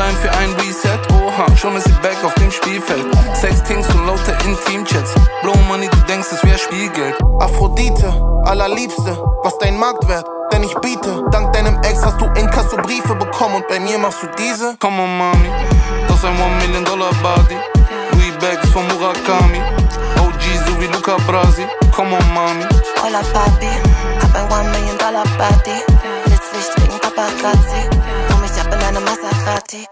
Deadline für ein Reset, oha, schon ist sie back auf dem Spielfeld. Sextings und laute Intimchats, Blow Money, du denkst es wär Spielgeld. Aphrodite, allerliebste, was dein Marktwert? Denn ich biete, dank deinem Ex hast du Inkasso-Briefe bekommen und bei mir machst du diese. Come on, Mami, das ist ein $1 Million Body. Louis Bags von Murakami, OG so wie Luca Brasi. Come on, Mami. Hola, Papi, hab ein $1 Million Body. Blitzlicht wegen Paparazzi, komm ich ab in eine Maserati.